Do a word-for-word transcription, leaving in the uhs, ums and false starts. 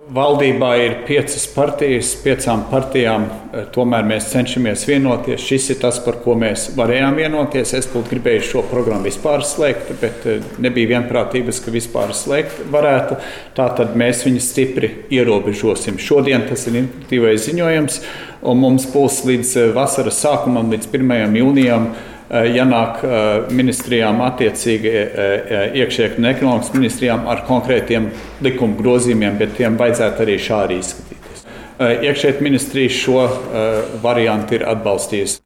Valdībā ir piecas partijas, piecām partijām tomēr mēs cenšamies vienoties. Šis ir tas, par ko mēs varējām vienoties. Es būtu gribējis šo programmu vispār slēgt, bet nebija vienprātības, ka vispār slēgt varētu. Tātad mēs viņus stipri ierobežosim. Šodien tas ir informatīvais ziņojums, un mums būs līdz vasaras sākumam, līdz pirmajam jūnijam, jānāk ministrijām attiecīgi iekšējā un ekonomikas ministrijām ar konkrētiem likuma grozījumiem, bet tiem vajadzētu arī šādi izskatīties. Iekšējā ministrija šo variantu ir atbalstījusi.